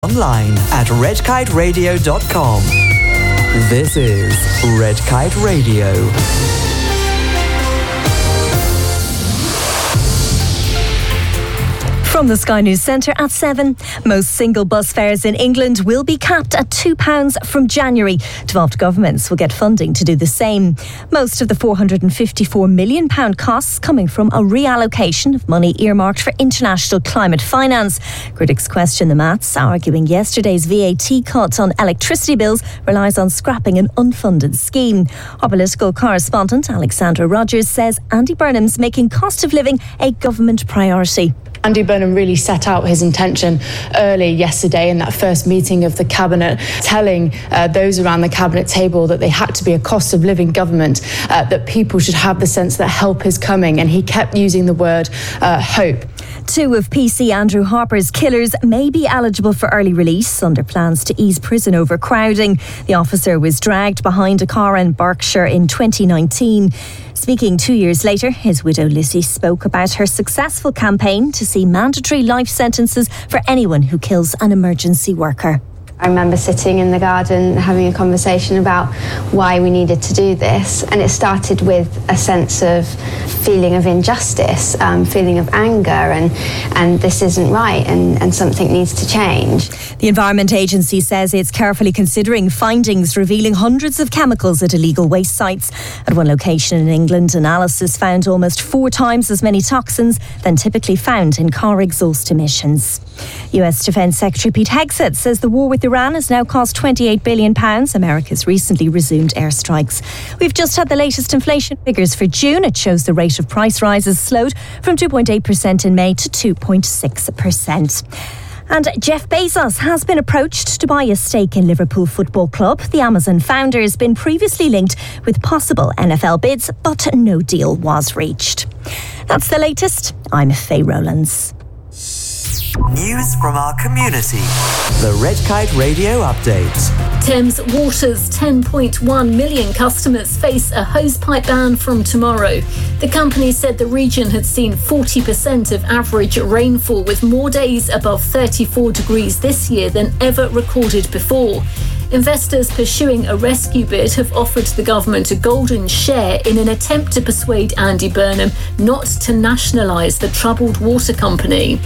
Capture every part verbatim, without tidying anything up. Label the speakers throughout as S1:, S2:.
S1: Online at red kite radio dot com. This is Red Kite Radio.
S2: From the Sky News Centre at seven, most single bus fares in England will be capped at two pounds from January. Devolved governments will get funding to do the same. Most of the four hundred fifty-four million pounds costs coming from a reallocation of money earmarked for international climate finance. Critics question the maths, arguing yesterday's V A T cut on electricity bills relies on scrapping an unfunded scheme. Our political correspondent Alexandra Rogers says Andy Burnham's making cost of living a government priority.
S3: Andy Burnham really set out his intention early yesterday in that first meeting of the Cabinet, telling uh, those around the Cabinet table that they had to be a cost of living government, uh, that people should have the sense that help is coming, and he kept using the word uh, hope.
S2: Two of P C Andrew Harper's killers may be eligible for early release under plans to ease prison overcrowding. The officer was dragged behind a car in Berkshire in twenty nineteen. Speaking two years later, his widow Lizzie spoke about her successful campaign to see mandatory life sentences for anyone who kills an emergency worker.
S4: I remember sitting in the garden having a conversation about why we needed to do this, and it started with a sense of feeling of injustice, um, feeling of anger, and and this isn't right, and, and something needs to change.
S2: The Environment Agency says it's carefully considering findings revealing hundreds of chemicals at illegal waste sites. At one location in England, analysis found almost four times as many toxins than typically found in car exhaust emissions. U S Defence Secretary Pete Hegseth says the war with Iran has now cost twenty-eight billion pounds. America's recently resumed airstrikes. We've just had the latest inflation figures for June. It shows the rate of price rises slowed from two point eight percent in May to two point six percent. And Jeff Bezos has been approached to buy a stake in Liverpool Football Club. The Amazon founder has been previously linked with possible N F L bids, but no deal was reached. That's the latest. I'm Faye Rowlands.
S1: News from our community. The Red Kite Radio Update.
S5: Thames Water's ten point one million customers face a hosepipe ban from tomorrow. The company said the region had seen forty percent of average rainfall, with more days above thirty-four degrees this year than ever recorded before. Investors pursuing a rescue bid have offered the government a golden share in an attempt to persuade Andy Burnham not to nationalise the troubled water company.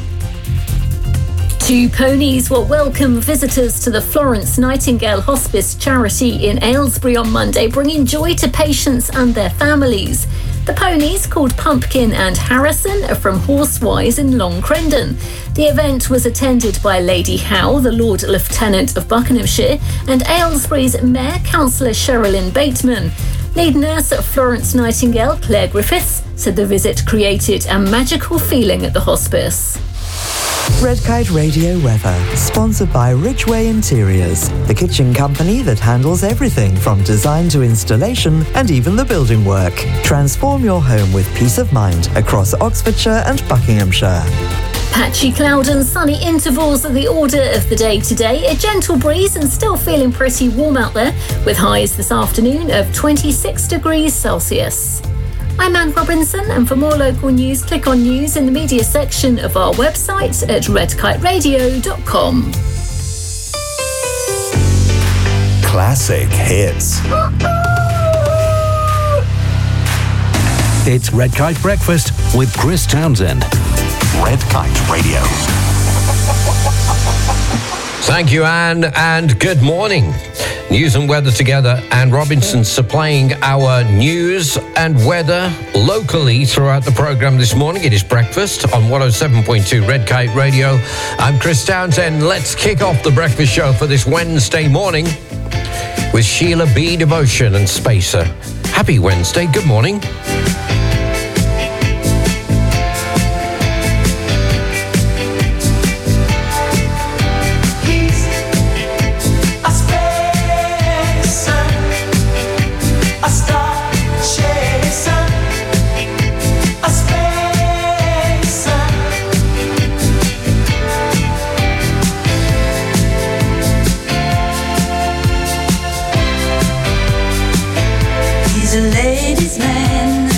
S5: Two ponies will welcome visitors to the Florence Nightingale Hospice charity in Aylesbury on Monday, bringing joy to patients and their families. The ponies, called Pumpkin and Harrison, are from Horsewise in Long Crendon. The event was attended by Lady Howe, the Lord Lieutenant of Buckinghamshire, and Aylesbury's Mayor, Councillor Sherilyn Bateman. Lead nurse at Florence Nightingale, Claire Griffiths, said the visit created a magical feeling at the hospice.
S1: Red Kite Radio weather, sponsored by Ridgeway Interiors, the kitchen company that handles everything from design to installation and even the building work. Transform your home with peace of mind across Oxfordshire and Buckinghamshire.
S5: Patchy cloud and sunny intervals are the order of the day today. A gentle breeze and still feeling pretty warm out there, with highs this afternoon of twenty-six degrees Celsius. I'm Anne Robinson, and for more local news, click on news in the media section of our website at red kite radio dot com.
S6: Classic hits. It's Red Kite Breakfast with Chris Townsend. Red Kite Radio.
S7: Thank you, Anne, and good morning. News and weather together. Anne Robinson supplying our news and weather locally throughout the programme this morning. It is breakfast on one oh seven point two Red Kite Radio. I'm Chris Townsend. Let's kick off the breakfast show for this Wednesday morning with Sheila B. Devotion and Spacer. Happy Wednesday. Good morning.
S8: He's a ladies' man.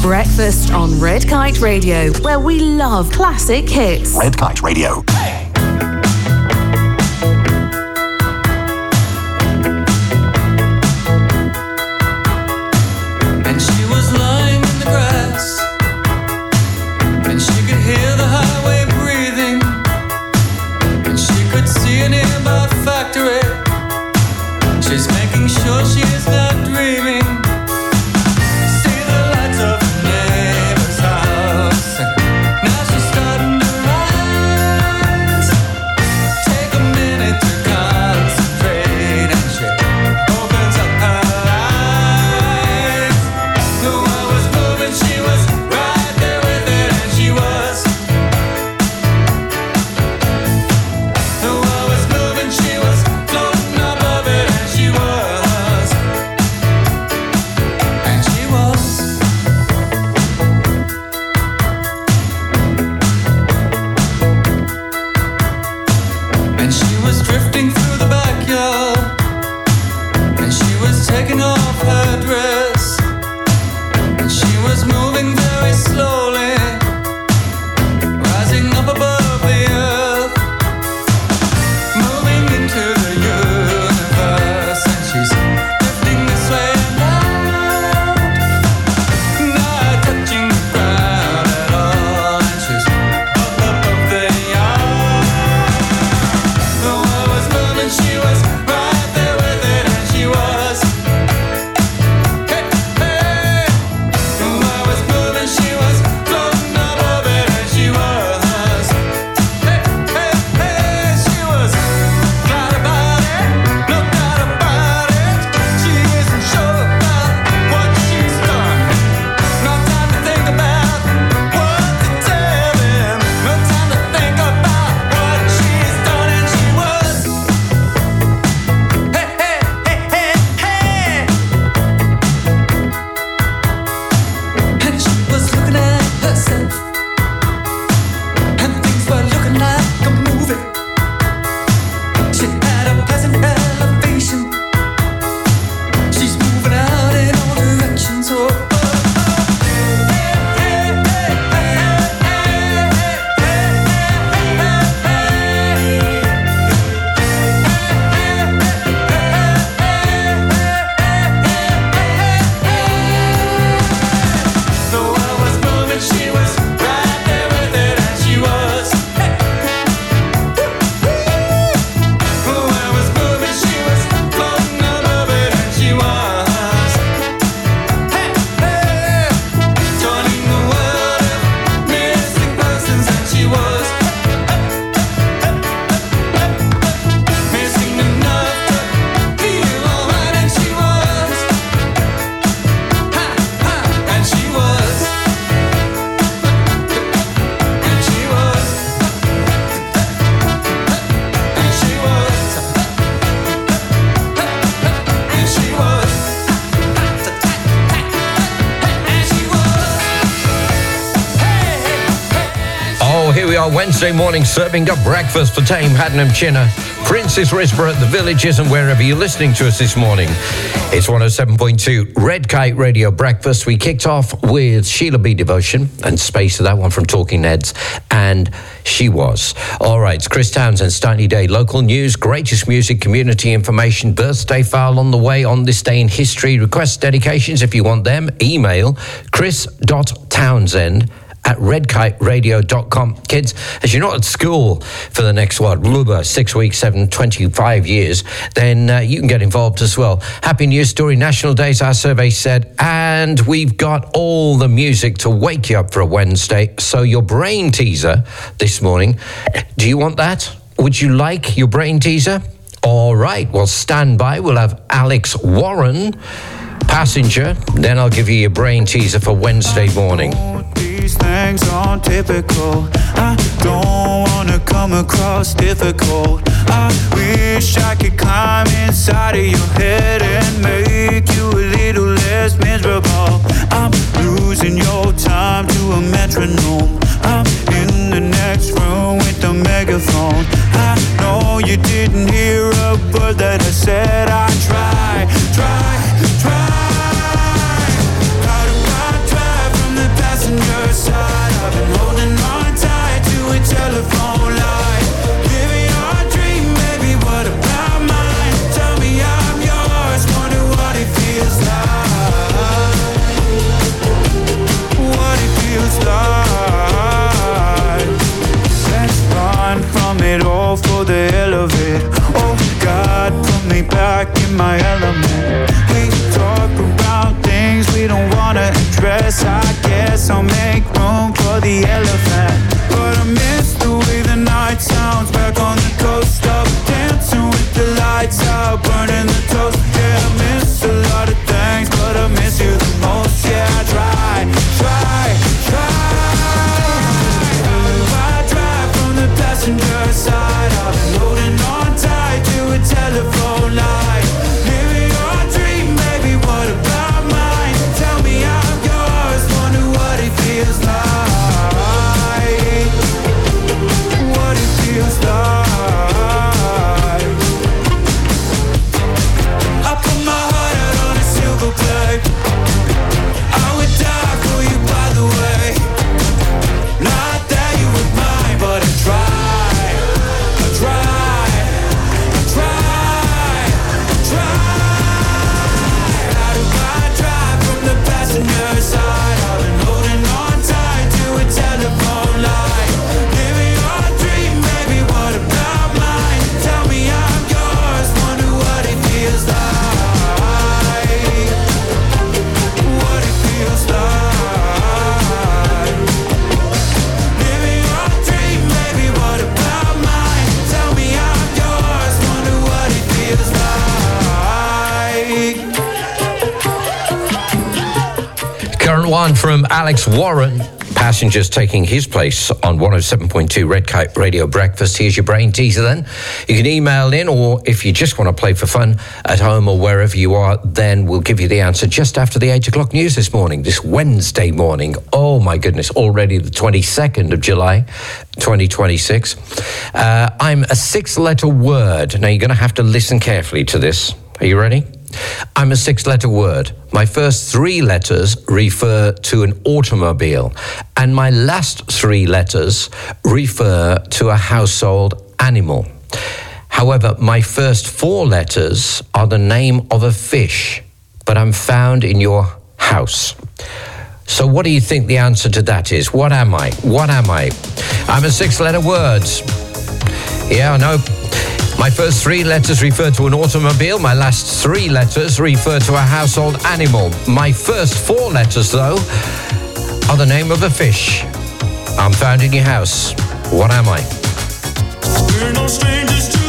S8: Breakfast on Red Kite Radio, where we love classic hits.
S6: Red Kite Radio.
S9: And she was lying in the grass, and she could hear the highway breathing, and she could see a nearby factory. She's making sure she is not dreaming. See the lights of her neighbor's house, and now she's starting to rise. Take a minute to concentrate, and she opens up her eyes. The world was moving, she was right there with it, and she was. The world was moving, she was floating above it, and she was. And she was. And she was drifting through the backyard, and she was taking off her dress, and she was moving very slowly, rising up above the earth, moving into the universe, and she's drifting this way and out, not touching the ground at all, and she's up above the yard. The world was moving, she was right there with it, and she was. Hey, hey. The world was moving, she was floating above it, and she was. Hey, hey, hey, she was. Glad about it, no doubt about it. She isn't sure about what she's done. No time to think about what to tell him. No time to think about what she's done, and she was. Hey, hey, hey, hey, hey. And she was looking at herself, and things were looking like a movie. She had a pleasant elevation. She's moving out in all directions. Oh, oh, oh. Hey, hey, hey, hey, hey, hey, hey, The world was moving, she was right there with it, and she was. The world was moving, she was floating above it, and she was. Hey, hey, joining the world of missing persons, and she was. Missing enough to feel alright, and she was. Ha, ha, and she was. And she was. And she was. And she was. And she was.
S7: Oh, here we are, Wednesday morning, serving up breakfast for Tame Haddenham Chinner, Princess Risborough, the Villages, and wherever you're listening to us this morning. It's one oh seven point two Red Kite Radio Breakfast. We kicked off with Sheila B. Devotion and Space of that one from Talking Heads, and She Was. All right, it's Chris Townsend, Startly Day, local news, greatest music, community information, birthday file on the way on this day in history. Request dedications if you want them. Email chris.townsend at red kite radio dot com. Kids, as you're not at school for the next, what, blubber, six weeks, seven, twenty-five years, then uh, you can get involved as well. Happy News Story, National Days, our survey said, and we've got all the music to wake you up for a Wednesday. So your brain teaser this morning, do you want that? Would you like your brain teaser? All right, well, stand by. We'll have Alex Warren, Passenger. Then I'll give you your brain teaser for Wednesday morning.
S10: These things aren't typical. I don't wanna come across difficult. I wish I could climb inside of your head and make you a little less miserable. I'm losing your time to a metronome. I'm in the next room with the megaphone. I know you didn't hear a word that I said. I try, try, try. How do I try from the
S7: one from Alex Warren. Passengers taking his place on one oh seven point two Red Kite Radio Breakfast. Here's your brain teaser then. You can email in, or if you just want to play for fun at home or wherever you are, then we'll give you the answer just after the eight o'clock news this morning, this Wednesday morning. Oh my goodness, already the twenty-second of July, twenty twenty-six. Uh, I'm a six-letter word. Now you're going to have to listen carefully to this. Are you ready? I'm a six-letter word. My first three letters refer to an automobile, and my last three letters refer to a household animal. However, my first four letters are the name of a fish, but I'm found in your house. So what do you think the answer to that is? What am I? What am I? I'm a six-letter word. Yeah, I know. My first three letters refer to an automobile. My last three letters refer to a household animal. My first four letters, though, are the name of a fish. I'm found in your house. What am I?
S9: We're no strangers to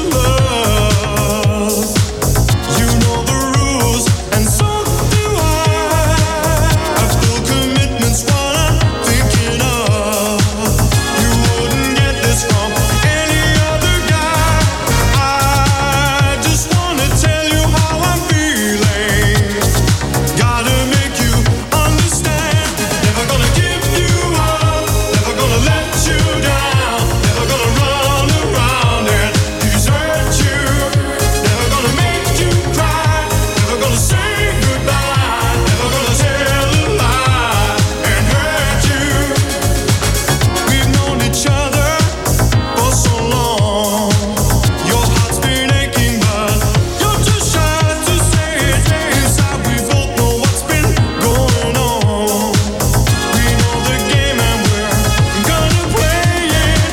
S9: love. You know the rules, and so do I. I've still commitments while I'm thinking of. You wouldn't get this from any other guy. I just wanna tell you how I'm feeling. Gotta make you understand. Never gonna give you up. Never gonna let you down. Never gonna run around and desert you. Never gonna make you cry. Never gonna say goodbye. Never gonna tell a lie and hurt you. We've known each other for so long. Your heart's been aching, but you're too shy to say it. Inside we both know what's been going on. We know the game and we're gonna play it.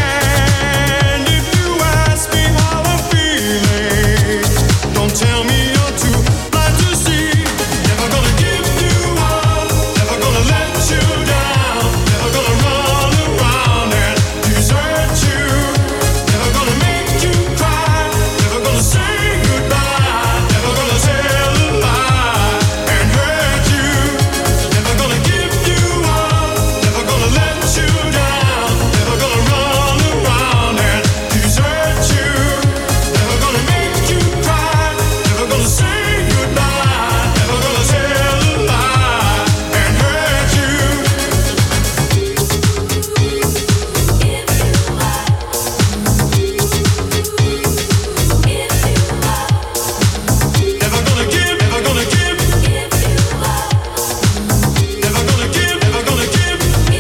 S9: And if you ask me how I'm feeling, don't tell me you're too blind to see. Never gonna give you up. Never gonna let you down. Never gonna run around and desert you. Never gonna make you cry. Never gonna say goodbye. Never gonna tell a lie and hurt you. Never gonna give you up. Never gonna let you down. Never gonna run around and desert you. Never gonna make you cry. Never gonna say goodbye. Never gonna tell a lie and hurt you. Never gonna give, never gonna give. Never gonna give, never gonna give.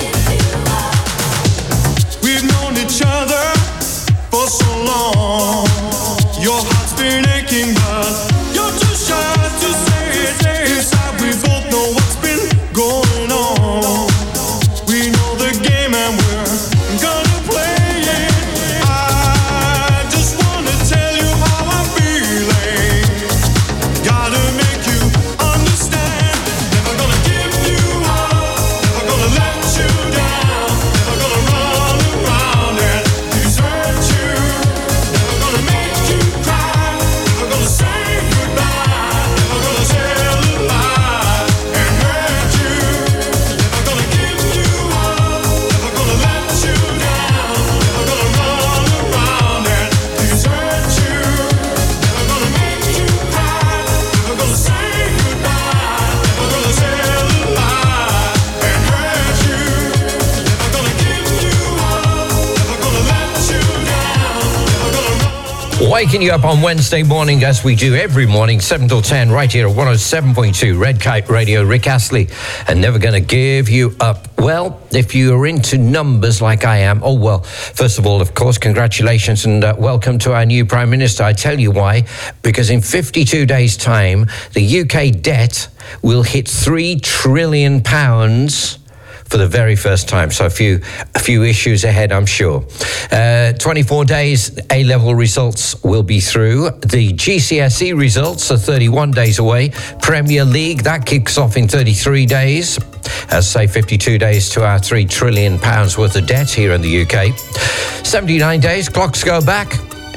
S9: We've known each other for so long. Your heart's been aching, but you're too shy to say it. Inside we both know what's been going on. We know the game and we're gonna play it. I just wanna tell you how I'm feeling. Gotta make you understand. Never gonna give you up. Never gonna let you down. Never gonna run around and desert you. Never gonna make you cry. Never gonna say goodbye. Never gonna tell a lie and hurt you. Never gonna give you up. Never gonna let you down. Never gonna run around and desert you. Never gonna make you cry. Never gonna say goodbye. Never gonna tell a lie and hurt you. Never gonna give you up. Never gonna let you down. Never gonna run.
S7: Waking you up on Wednesday morning, as we do every morning, seven till ten, right here at one oh seven point two Red Kite Radio. Rick Astley, and never going to give you up. Well, if you're into numbers like I am, oh, well, first of all, of course, congratulations and uh, welcome to our new Prime Minister. I tell you why, because in fifty-two days' time, the U K debt will hit three trillion pounds for the very first time. So a few a few issues ahead, I'm sure. Uh, twenty-four days, A-level results will be through. The G C S E results are thirty-one days away. Premier League, that kicks off in thirty-three days. As say, fifty-two days to our three trillion pounds worth of debt here in the U K. seventy-nine days, clocks go back.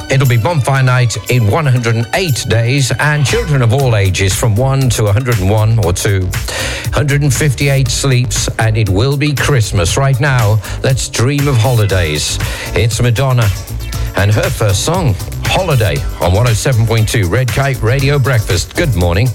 S7: It'll be bonfire night in one hundred eight days, and children of all ages from one to one hundred one or two. one hundred fifty-eight sleeps, and it will be Christmas. Right now, let's dream of holidays. It's Madonna and her first song, Holiday, on one oh seven point two Red Kite Radio Breakfast. Good morning.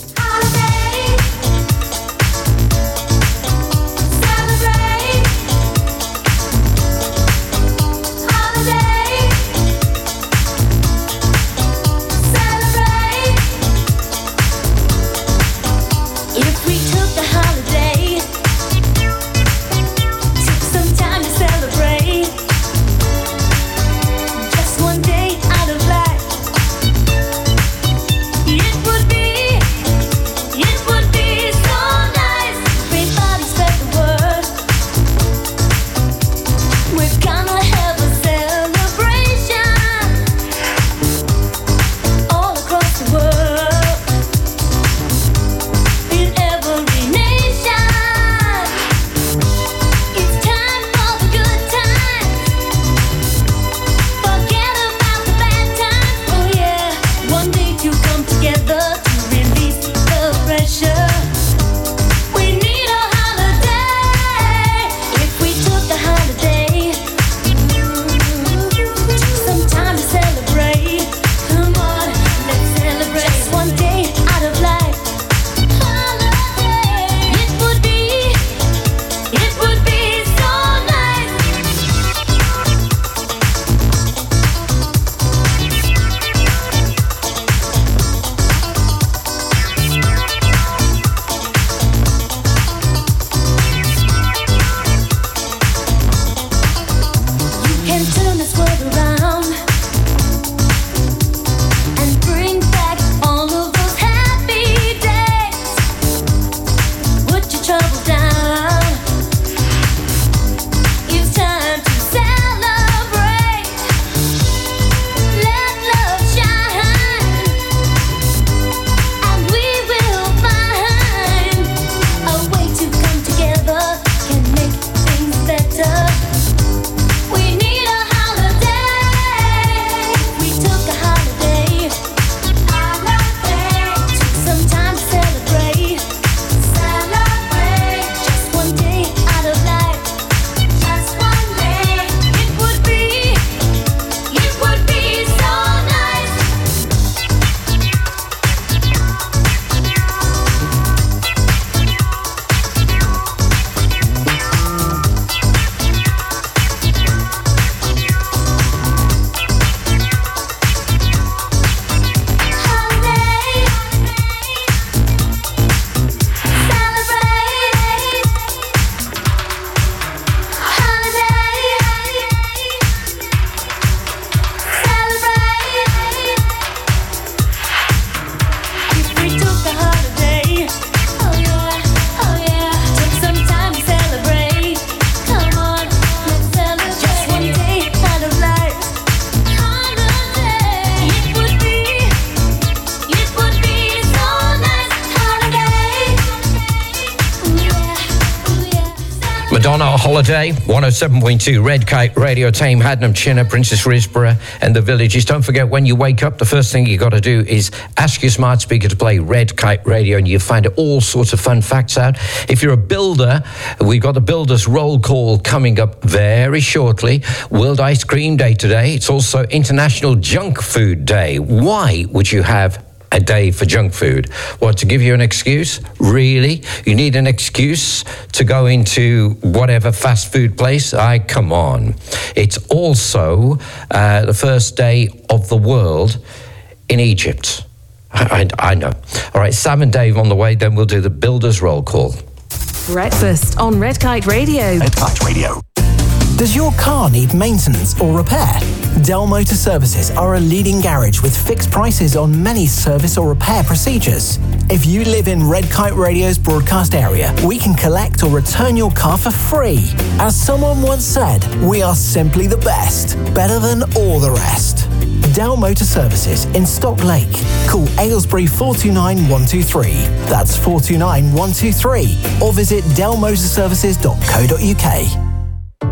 S7: Madonna, Holiday, one oh seven point two Red Kite Radio, Tame, Hadnam, Chinner, Princess Risborough and the Villages. Don't forget, when you wake up, the first thing you got to do is ask your smart speaker to play Red Kite Radio, and you'll find all sorts of fun facts out. If you're a builder, we've got the Builders Roll Call coming up very shortly. World Ice Cream Day today. It's also International Junk Food Day. Why would you have a day for junk food? What, to give you an excuse? Really? You need an excuse to go into whatever fast food place? I come on. It's also uh, the first day of the world in Egypt. I, I, I know. All right, Sam and Dave on the way, then we'll do the Builders Roll Call.
S8: Breakfast on Red Kite Radio.
S6: Red Kite Radio.
S11: Does your car need maintenance or repair? Dell Motor Services are a leading garage with fixed prices on many service or repair procedures. If you live in Red Kite Radio's broadcast area, we can collect or return your car for free. As someone once said, we are simply the best, better than all the rest. Dell Motor Services in Stock Lake. Call Aylesbury four two nine one two three. That's four two nine one two three. Or visit dell motor services dot co dot uk.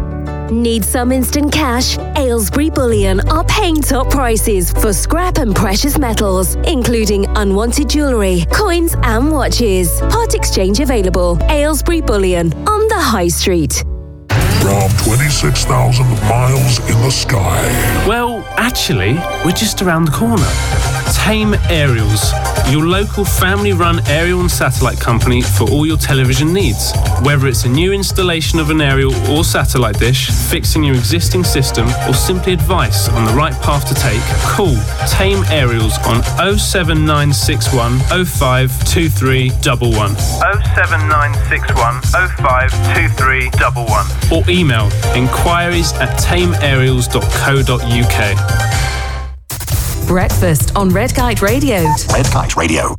S12: Need some instant cash? Aylesbury Bullion are paying top prices for scrap and precious metals, including unwanted jewellery, coins and watches. Part exchange available. Aylesbury Bullion on the High Street.
S13: From twenty-six thousand miles in the sky.
S14: Well, actually, we're just around the corner. Tame Aerials, your local family-run aerial and satellite company for all your television needs. Whether it's a new installation of an aerial or satellite dish, fixing your existing system, or simply advice on the right path to take, call Tame Aerials on oh seven nine six one oh five two three one one. oh seven nine six one oh five two three one one. Or email inquiries at tame aerials dot co dot uk.
S8: Breakfast on Red Kite Radio.
S6: Red Kite Radio.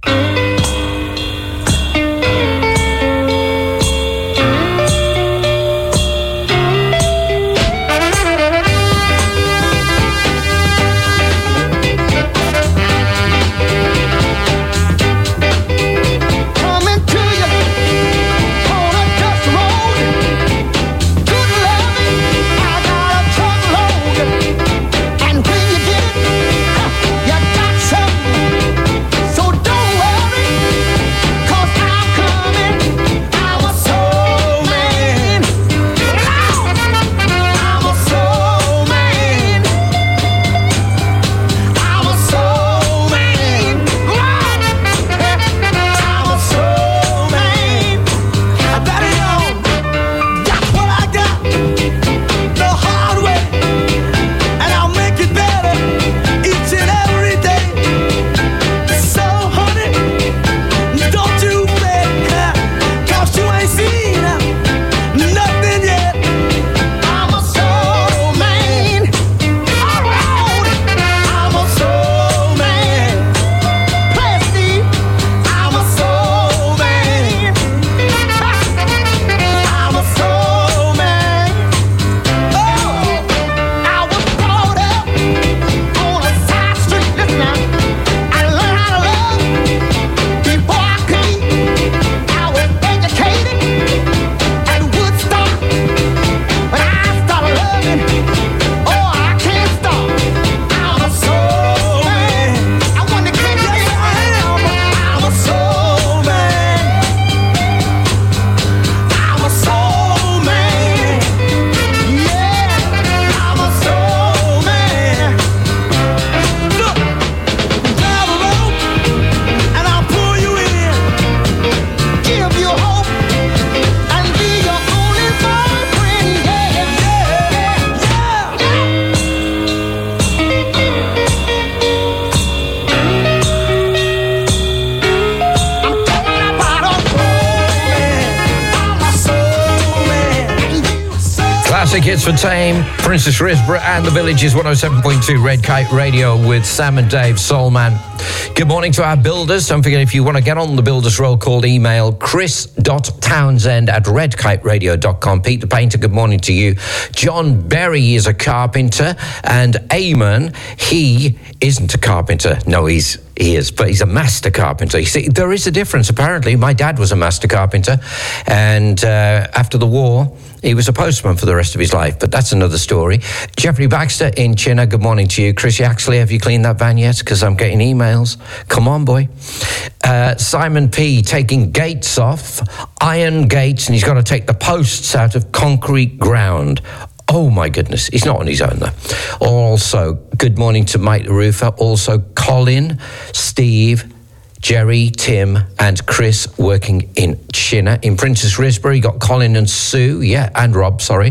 S7: Hits for Tame, Princess Risborough and the Villages, one oh seven point two Red Kite Radio with Sam and Dave, Soul Man. Good morning to our builders. Don't forget, if you want to get on the builders roll call, email chris dot townsend at red kite radio dot com. Pete the Painter, good morning to you. John Berry is a carpenter, and Eamon, he isn't a carpenter. No, he's He is, but he's a master carpenter. You see, there is a difference. Apparently, my dad was a master carpenter, and uh, after the war, he was a postman for the rest of his life, but that's another story. Jeffrey Baxter in Chinna, good morning to you. Chris Yaxley, have you cleaned that van yet? Because I'm getting emails. Come on, boy. Uh, Simon P. taking gates off, iron gates, and he's got to take the posts out of concrete ground. Oh, my goodness. He's not on his own, though. Also, good morning to Mike Rufa. Also, Colin, Steve, Jerry, Tim, and Chris working in Chinna. In Princess Risborough, you got Colin and Sue. Yeah, and Rob, sorry.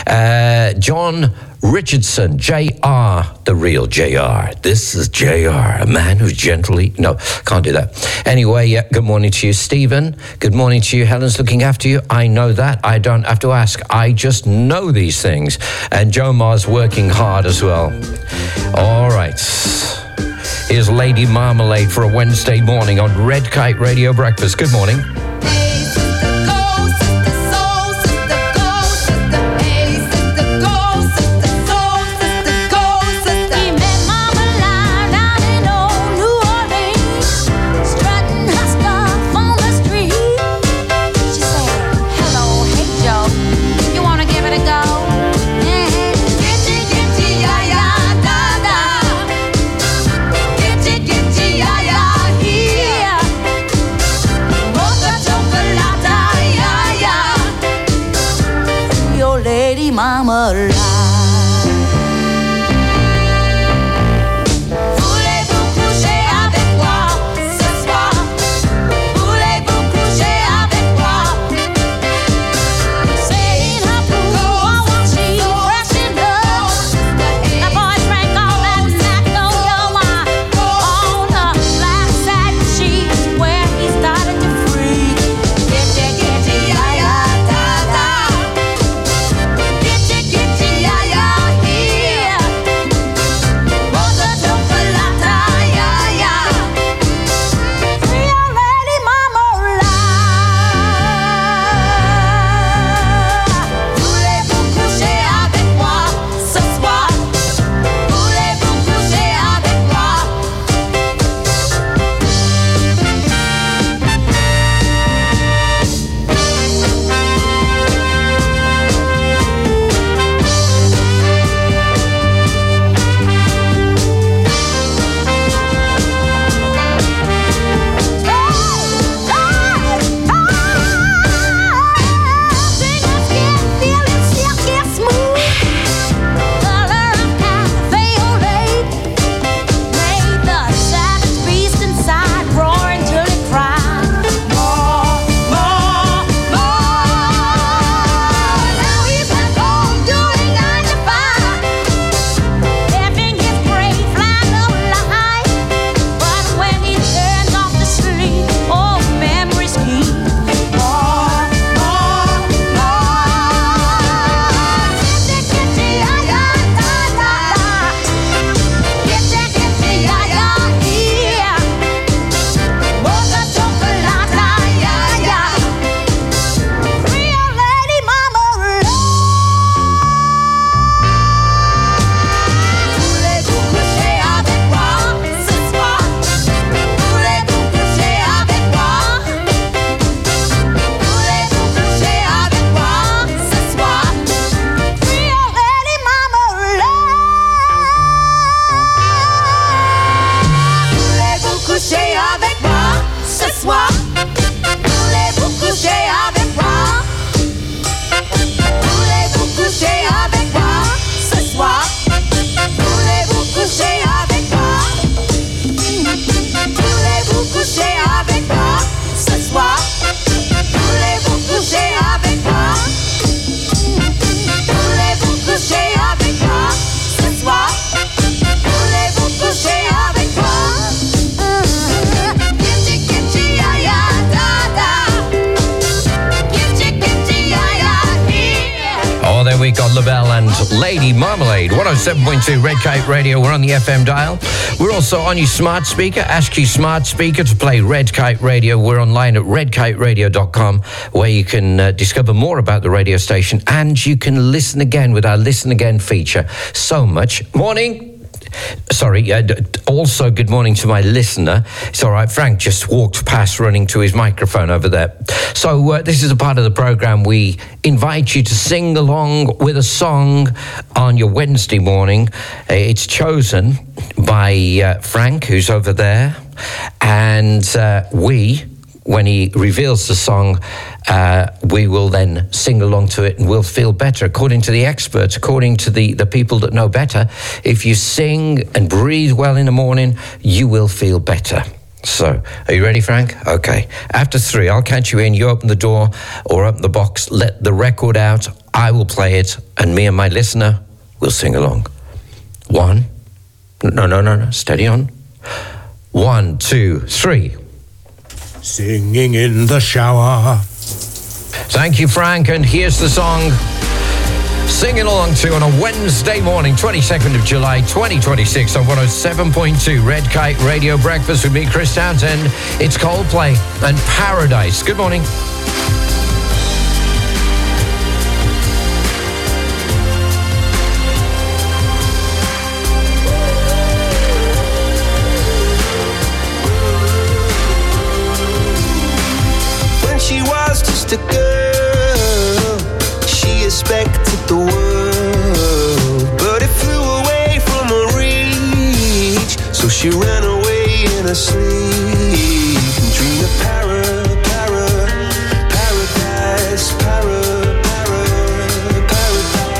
S7: Uh, John Richardson, J R, the real J R. This is J R, a man who's gently... No, can't do that. Anyway, yeah, good morning to you, Stephen. Good morning to you. Helen's looking after you. I know that. I don't have to ask. I just know these things. And Joe Ma's working hard as well. All right. Here's Lady Marmalade for a Wednesday morning on Red Kite Radio Breakfast. Good morning.
S15: Yeah. lady marmalade.
S7: Lady Marmalade, one oh seven point two Red Kite Radio. We're on the F M dial. We're also on your smart speaker. Ask your smart speaker to play Red Kite Radio. We're online at red kite radio dot com, where you can uh, discover more about the radio station, and you can listen again with our Listen Again feature. So much. Morning. Sorry, uh, also good morning to my listener. It's all right, Frank just walked past running to his microphone over there. So uh, this is a part of the programme we invite you to sing along with a song on your Wednesday morning. Uh, it's chosen by uh, Frank, who's over there, and uh, we, when he reveals the song, uh, we will then sing along to it and we'll feel better. According to the experts, according to the, the people that know better, if you sing and breathe well in the morning, you will feel better. So, are you ready, Frank? Okay. After three, I'll count you in. You open the door or open the box, let the record out. I will play it, and me and my listener will sing along. One. No, no, no, no. Steady on. One, two, three.
S16: Singing in the shower.
S7: Thank you, Frank. And here's the song singing along to on a Wednesday morning, twenty-second of July, twenty twenty-six on one oh seven point two Red Kite Radio Breakfast with me, Chris Townsend. It's Coldplay and Paradise. Good morning.
S17: When she was just a girl, she expected the world, but it flew away from her reach. So she ran away in her sleep and dreamed of para, para, paradise, para, para, paradise.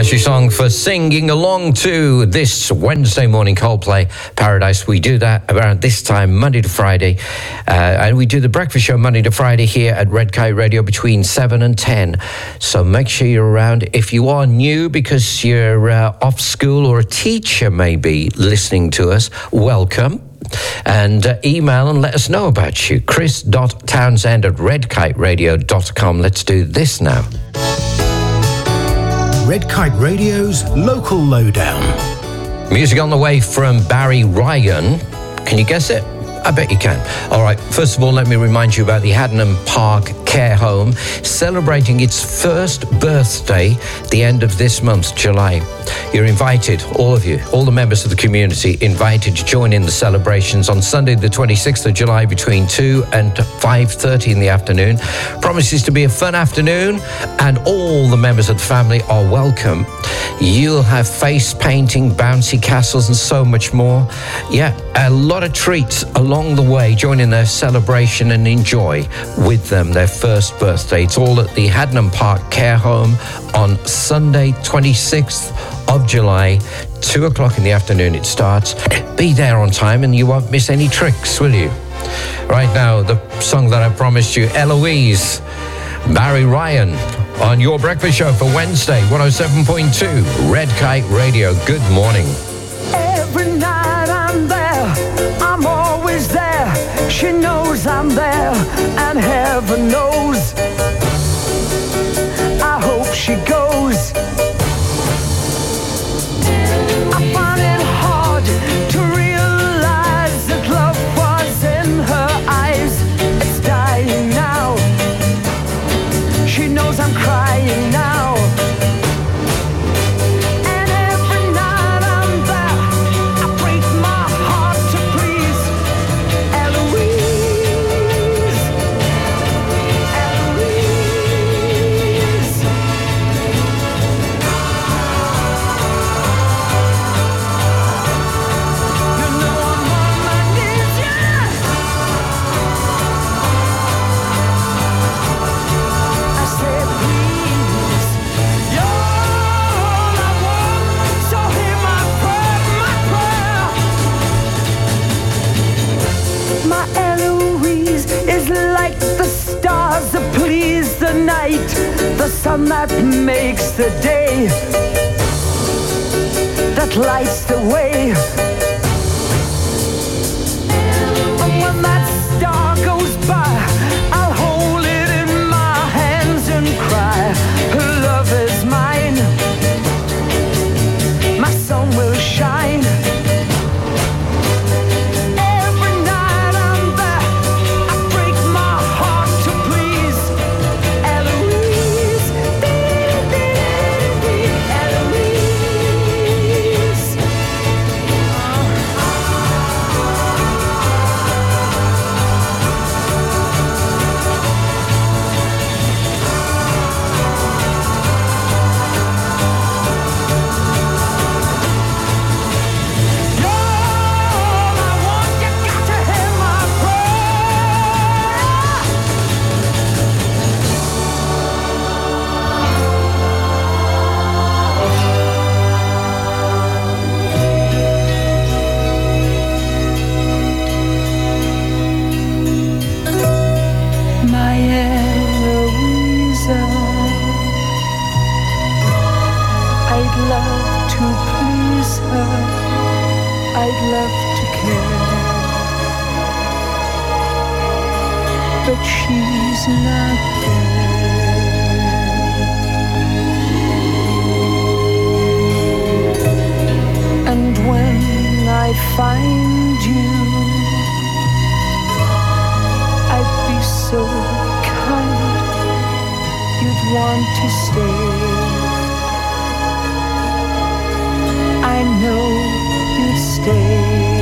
S7: There's your song for singing along to this Wednesday morning Coldplay Paradise. We do that around this time, Monday to Friday. Uh, and we do the breakfast show Monday to Friday here at Red Kite Radio between seven and ten. So make sure you're around. If you are new because you're uh, off school or a teacher maybe listening to us, welcome. And uh, email and let us know about you. Chris dot Townsend at red kite radio dot com. Let's do this now.
S16: Red Kite Radio's Local Lowdown.
S7: Music on the way from Barry Ryan. Can you guess it? I bet you can. All right, first of all, let me remind you about the Haddenham Park Care Home celebrating its first birthday the end of this month, July. You're invited, all of you, all the members of the community, invited to join in the celebrations on Sunday, the twenty-sixth of July, between two and five thirty in the afternoon. Promises to be a fun afternoon, and all the members of the family are welcome. You'll have face painting, bouncy castles, and so much more. Yeah, a lot of treats along the way. Join in their celebration and enjoy with them their first birthday. It's all at the Haddenham Park Care Home on Sunday, twenty-sixth of July, two o'clock in the afternoon it starts. Be there on time and you won't miss any tricks, will you? Right now, the song that I promised you, Eloise, Barry Ryan, on your breakfast show for Wednesday, one oh seven point two, Red Kite Radio. Good morning.
S15: Every night I'm there, I'm always there. She knows I'm there, and heaven knows I hope she goes. I find it hard to realize that love was in her eyes. It's dying now. She knows I'm crying now. And every night I'm there, I break my heart to please Eloise. Eloise. You know I'm on my knees, yeah. I said, please, you're all I want, so hear my prayer, my prayer. My Eloise is like the stars that please the night, the sun that makes the day, that lights the way. And when that star goes by, I'll hold it in my hands and cry, her love is mine, my sun will shine. Every night I'm there, I break my heart to please Eloise. Eloise. My Eloisa, I'd love to please her, I'd love to care, but she's not there. And when I find you, I'd be so kind, you'd want to stay. I know you'd stay.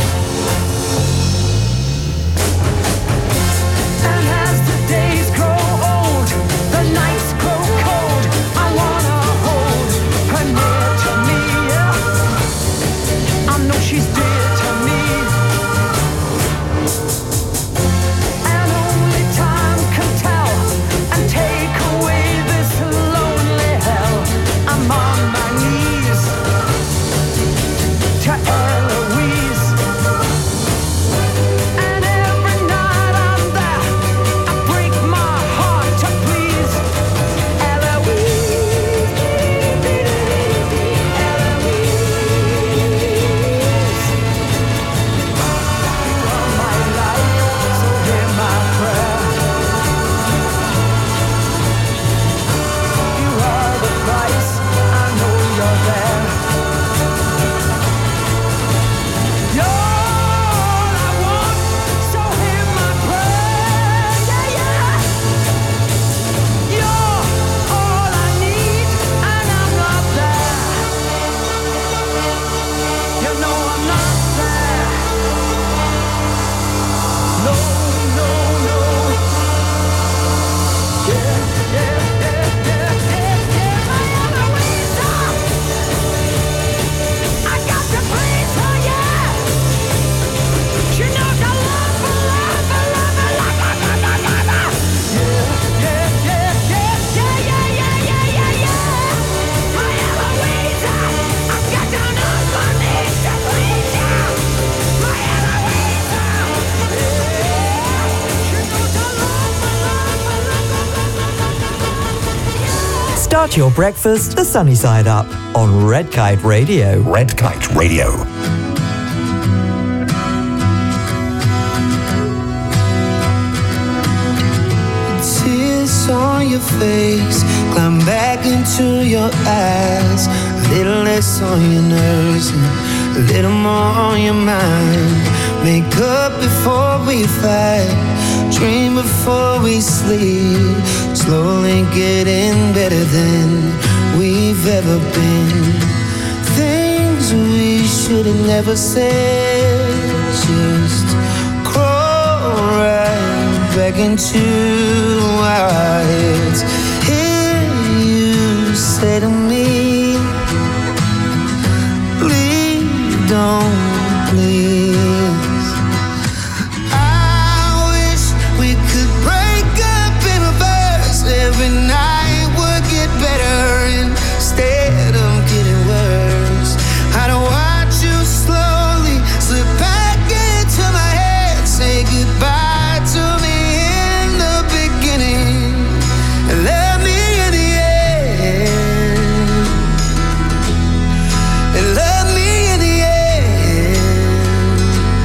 S15: And as the days grow
S1: Start your breakfast the sunny side up on Red Kite Radio.
S6: Red Kite Radio.
S17: Tears on your face, climb back into your eyes. A little less on your nerves and a little more on your mind. Make up before we fight, dream before we sleep. Slowly getting better than we've ever been. Things we should have never said. Just crawl right back into our heads. Hear you say to me, please don't, please. Every night would get better instead of getting worse. I don't watch you slowly slip back into my head. Say goodbye to me in the beginning and love me in the end. And love me in the end.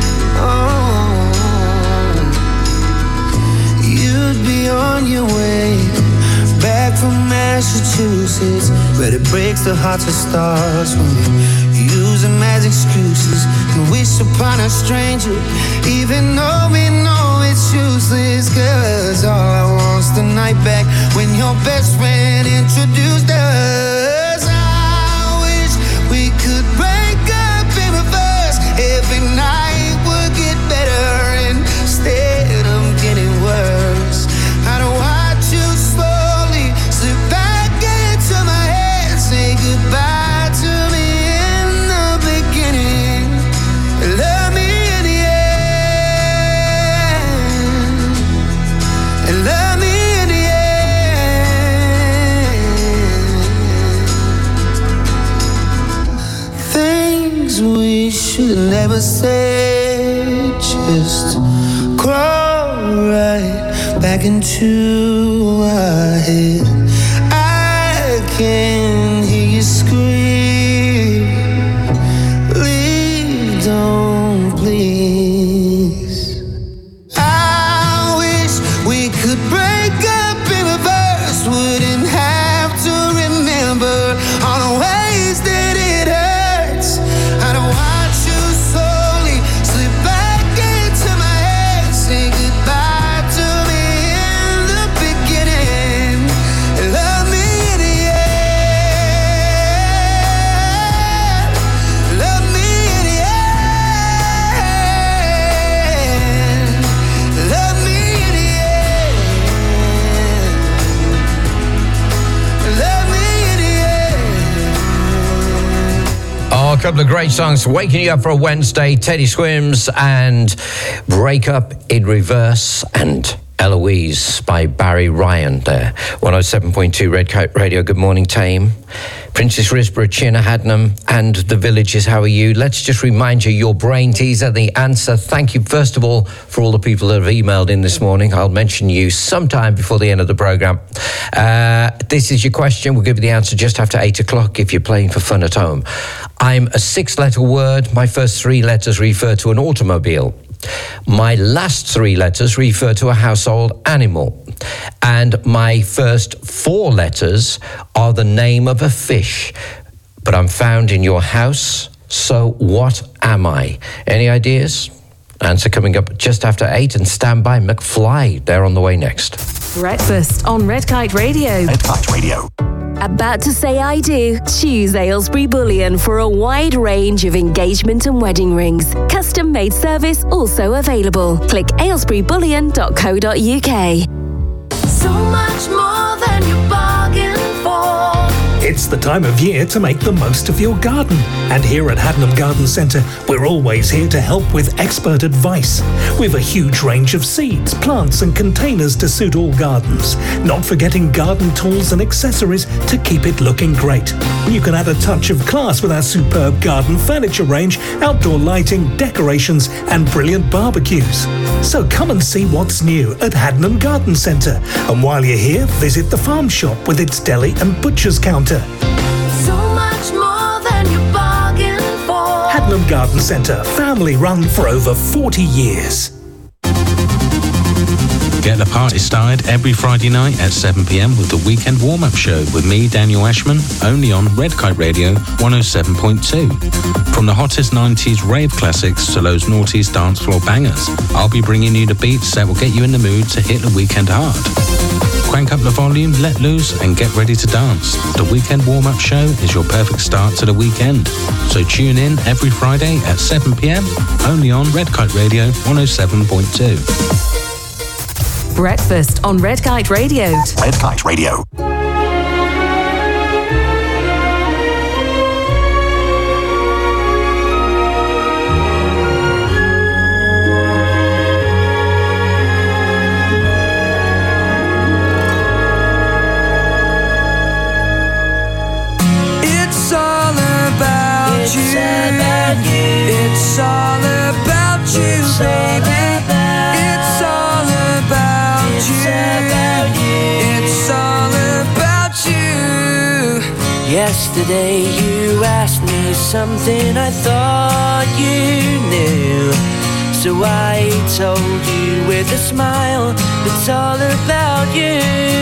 S17: Oh, you'd be on your way back from Massachusetts, but it breaks the hearts of stars when we use them as excuses and wish upon a stranger, even though we know it's useless. Cause all I want's the night back when your best friend introduced us. I wish we could break up in reverse. Every night would get better instead of getting worse. I don't watch you slowly slip back into my head. Say goodbye to me in the beginning. Love me in the end. And love me in the end. Things we should have never said. Just crawl right back into our head. I can hear you scream, please don't, please. I wish we could break up in reverse. Wouldn't have to remember all the ways that it hurts. I don't watch you slowly slip back into my head. Say goodbye to me in the beginning. Love me in the end. Love me in the end. Love me in the end. Love me in the end.
S7: Oh, a couple of great songs. Waking You Up for a Wednesday, Teddy Swims and Break Up in Reverse and Eloise by Barry Ryan there. one oh seven point two Red Kite Radio. Good morning, Tame. Princess Risborough, Chinna Hadnam and the Villages, how are you? Let's just remind you, your brain teaser, the answer. Thank you, first of all, for all the people that have emailed in this morning. I'll mention you sometime before the end of the programme. Uh, this is your question. We'll give you the answer just after eight o'clock if you're playing for fun at home. I'm a six-letter word. My first three letters refer to an automobile. My last three letters refer to a household animal. And my first four letters are the name of a fish. But I'm found in your house, so what am I? Any ideas? Answer coming up just after eight, and stand by. McFly, they're on the way next.
S8: Breakfast on Red Kite Radio.
S6: Red Kite Radio.
S12: About to say I do? Choose Aylesbury Bullion for a wide range of engagement and wedding rings. Custom made service also available. Click aylesbury bullion dot co dot uk.
S15: So much more than you bargained for.
S16: It's the time of year to make the most of your garden. And here at Hadnam Garden Centre, we're always here to help with expert advice. We've a huge range of seeds, plants and containers to suit all gardens. Not forgetting garden tools and accessories to keep it looking great. You can add a touch of class with our superb garden furniture range, outdoor lighting, decorations and brilliant barbecues. So come and see what's new at Haddenham Garden Centre. And while you're here, visit the farm shop with its deli and butcher's counter.
S15: So much more than you bargained for.
S16: Haddenham Garden Centre, family run for over forty years.
S18: Get the party started every Friday night at seven p.m. with the Weekend Warm-Up Show with me, Daniel Ashman, only on Red Kite Radio one oh seven point two. From the hottest nineties rave classics to those noughties dance floor bangers, I'll be bringing you the beats that will get you in the mood to hit the weekend hard. Crank up the volume, let loose, and get ready to dance. The Weekend Warm-Up Show is your perfect start to the weekend. So tune in every Friday at seven p.m. only on Red Kite Radio one oh seven point two.
S8: Breakfast on Red Kite Radio.
S6: Red Kite Radio.
S9: It's all about
S15: It's
S9: you.
S15: about you.
S9: It's all about you,
S15: It's all
S9: baby.
S15: about-
S9: It's all about
S15: It's
S9: you.
S15: about you.
S9: It's all about you.
S15: Yesterday you asked me something I thought you knew. So I told you with a smile, it's all about you.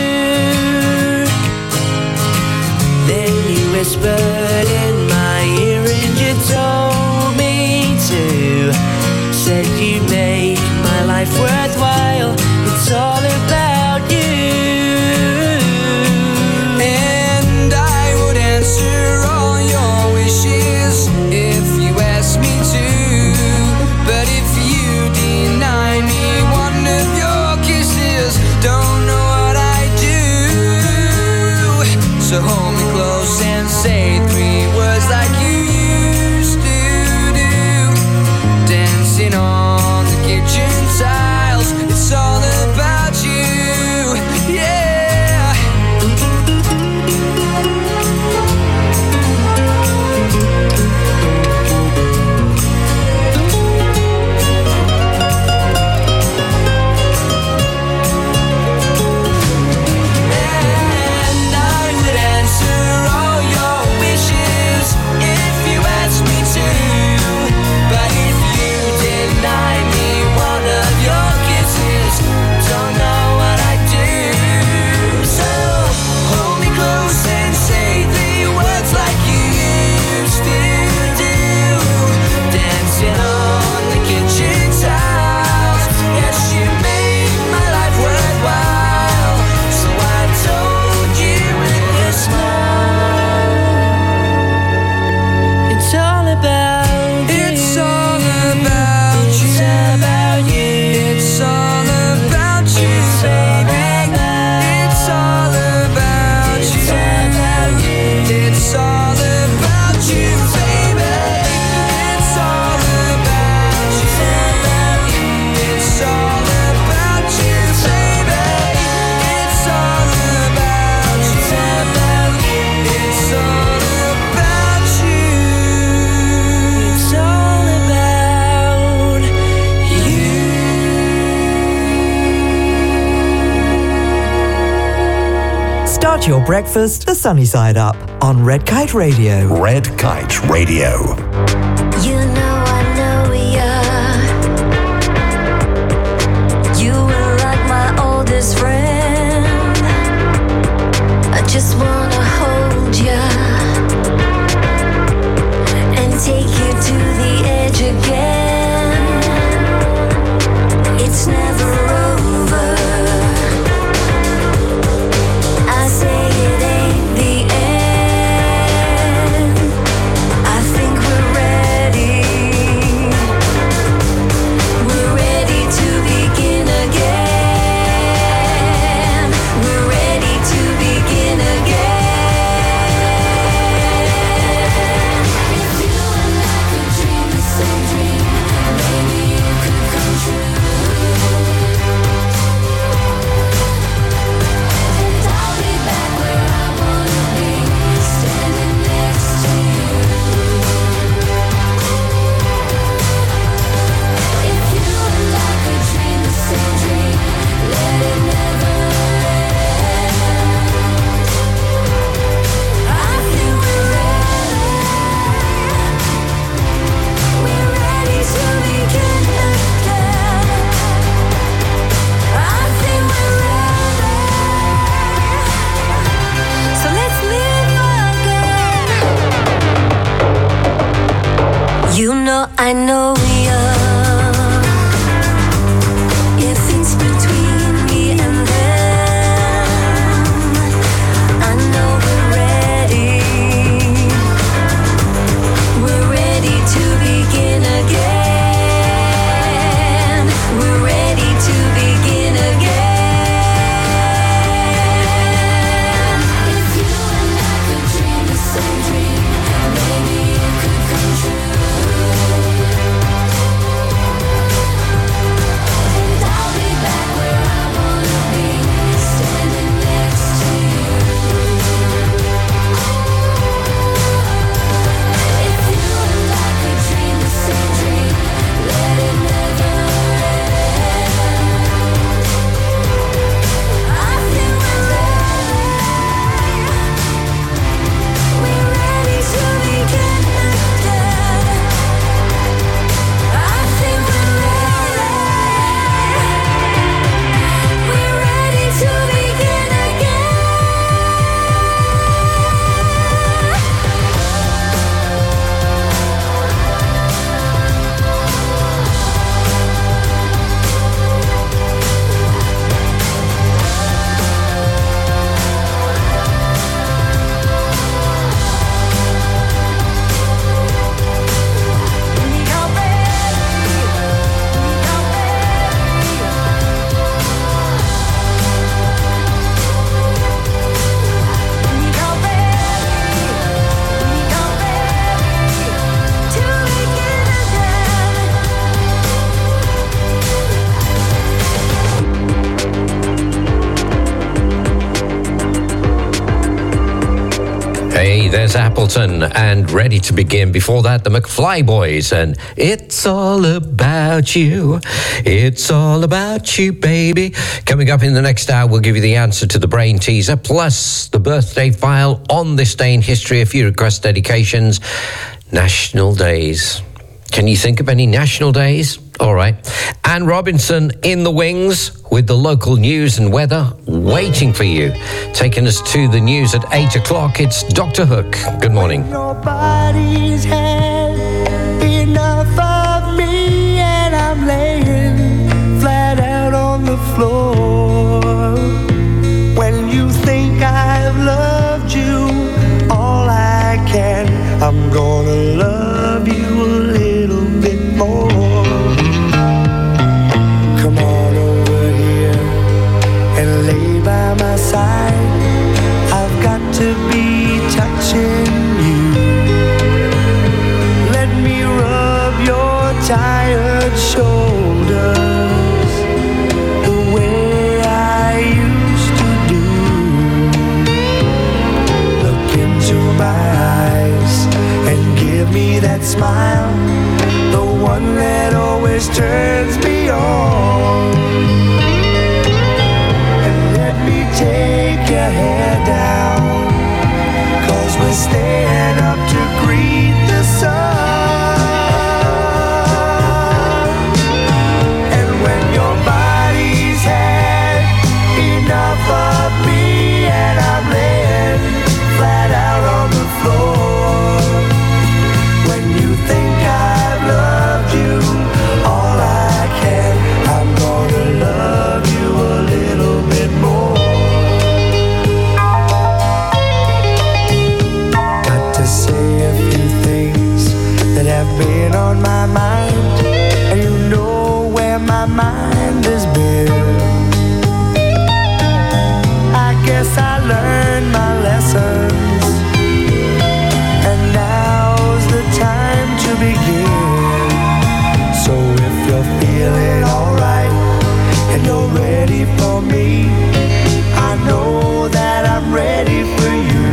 S15: Then you whispered in my ear and you told me to. Said you make my life worthwhile, it's all about you.
S9: And I would answer all your wishes if you asked me to. But if you deny me one of your kisses, don't know what I do. So hold me close and say three words like you used to do. Dancing on the kitchen tiles, it's all about you, yeah. And I would answer all your wishes if you asked me to. But if you deny me one of your kisses, don't know what I do. So hold me close and say three words like you used to do. Dancing on the kitchen tiles, yes, you made my life worthwhile. So I told you with a smile, it's all about you. It's all about you. It's about you. It's all about you, baby. It's all about you. It's all about you, baby. It's all about you. It's all about you, baby. It's all about you. It's all about you. It's all about you.
S1: Start your breakfast the sunny side up on Red Kite Radio.
S6: Red Kite Radio.
S15: You know I know ya. You were like my oldest friend. I just wanna hold ya and take you to the edge again. It's never over. I say it ain't the end. I think we're ready.
S19: I know we are. If it's between me and them, I know we're ready. We're ready to begin again. We're ready to begin again. If you and I could dream the same dream, maybe it could come true. And I'll be back where I wanna be, standing next to you. If you and I could dream the same dream, let it never end. I feel we're ready. We're ready to begin again. I think we're ready. We're ready to begin again.
S7: Hey, there's Appleton and Ready to Begin. Before that, the McFly Boys and It's All About You. It's all about you, baby. Coming up in the next hour, we'll give you the answer to the brain teaser, plus the birthday file on this day in history, a few request dedications, national days. Can you think of any national days? All right. Anne Robinson in the wings with the local news and weather waiting for you. Taking us to the news at eight o'clock, it's Doctor Hook. Good morning.
S15: Nobody's had enough of me, and I'm laying flat out on the floor. When you think I've loved you all I can, I'm gonna love you a little bit more. Come on over here and lay by my side. I've got to be touching you. Let me rub your tired shoulders the way I used to do. Look into my eyes and give me that smile, the one that always turns me on. And let me take your hair down, 'cause we're staying up to greet the sun. And when your body's had enough of me, and I'm laying flat out on the floor, when you think I've loved you all I can, I'm gonna love you a little bit more. Got to say a few things that have been on my mind, and you know where my mind has been. I guess I learned my lessons, and now's the time to begin. So if you're feeling alright and you're ready for me, I know that I'm ready for you.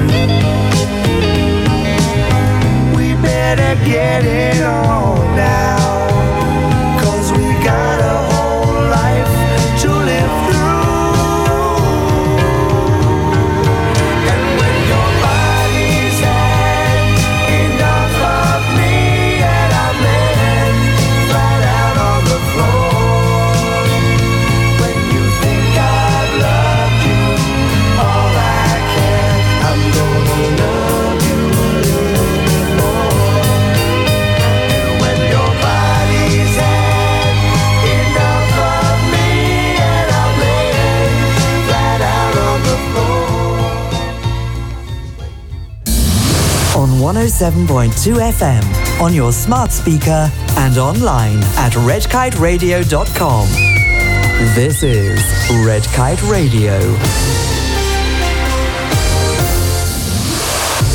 S15: We better get it on now, 'cause we got a whole life to live through. And
S1: oh seven point two F M on your smart speaker and online at red kite radio dot com. This is Red Kite Radio.